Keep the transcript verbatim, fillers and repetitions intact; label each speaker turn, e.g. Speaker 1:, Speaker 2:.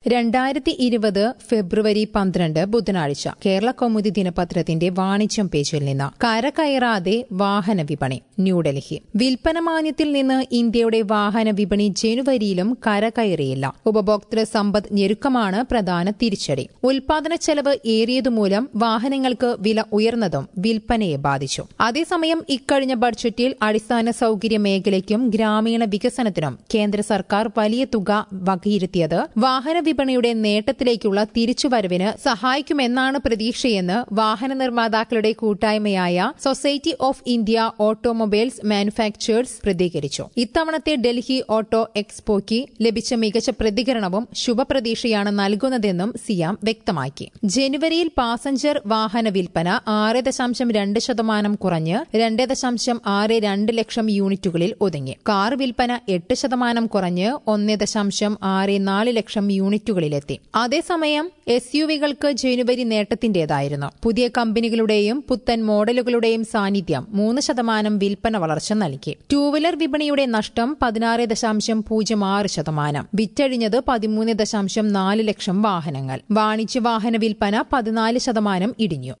Speaker 1: രണ്ടായിരത്തി ഇരുപത് ഫെബ്രുവരി പന്ത്രണ്ട് ബുധനാഴ്ച കേരള കൗമുദി ദിനപത്രത്തിന്റെ വാണിജ്യം പേജിൽ നിന്ന് കരകയറാതെ വാഹന വിപണി ന്യൂഡൽഹി. വിൽപ്പന മാന്ദ്യത്തിൽ നിന്ന് ഇന്ത്യയുടെ വാഹന വിപണി ജനുവരിയിലും കരകയറിയില്ല. ഉപഭോക്തൃ സമ്പദ് ഞെരുക്കമാണ് പ്രധാന തിരിച്ചടി. ഉൽപാദന ചെലവ് ഏറിയതുമൂലം വാഹനങ്ങൾക്ക് വില ഉയർന്നതും വിൽപ്പനയെ ബാധിച്ചു. അതേസമയം ഇക്കഴിഞ്ഞ ബഡ്ജറ്റിൽ അടിസ്ഥാന സൌകര്യ മേഖലയ്ക്കും ഗ്രാമീണ വികസനത്തിനും കേന്ദ്ര സർക്കാർ വലിയ തുക വകയിരുത്തിയത് വാഹന വിപണിയുടെ നേട്ടത്തിലേക്കുള്ള തിരിച്ചുവരവിന് സഹായിക്കുമെന്നാണ് പ്രതീക്ഷയെന്ന് വാഹന നിർമ്മാതാക്കളുടെ കൂട്ടായ്മയായ society of India automobiles manufacturers പ്രതികരിച്ചു. ഇത്തവണത്തെ ഡൽഹി ഓട്ടോ എക്സ്പോയ്ക്ക് ലഭിച്ച മികച്ച പ്രതികരണവും ശുഭപ്രതീക്ഷയാണ് നൽകുന്നതെന്നും സിയാം വ്യക്തമാക്കി. ജനുവരിയിൽ പാസഞ്ചർ വാഹന വിൽപ്പന ആറ് ദശാംശം രണ്ട് ശതമാനം കുറഞ്ഞ് രണ്ട് ദശാംശം ആറ് രണ്ട് ലക്ഷം യൂണിറ്റുകളിൽ ഒതുങ്ങി. കാർ വിൽപ്പന എട്ട് ശതമാനം കുറഞ്ഞ് ഒന്ന് ദശാംശം ആറ് നാല് ലക്ഷം യൂണിറ്റുകളിലെത്തി. അതേസമയം എസ് യു വികൾക്ക് ജനുവരി നേട്ടത്തിന്റേതായിരുന്നു. പുതിയ കമ്പനികളുടെയും പുത്തൻ മോഡലുകളുടെയും സാന്നിധ്യം മൂന്ന് ശതമാനം വിൽപ്പന വളർച്ച നൽകി. ടൂ വീലർ വിപണിയുടെ നഷ്ടം പതിനാറ് ദശാംശം പൂജ്യം ആറ് ശതമാനം. വിറ്റഴിഞ്ഞത് പതിമൂന്ന് ദശാംശം നാല് ലക്ഷം വാഹനങ്ങൾ. വാണിജ്യ വാഹന വിൽപ്പന പതിനാല് ശതമാനം ഇടിഞ്ഞു.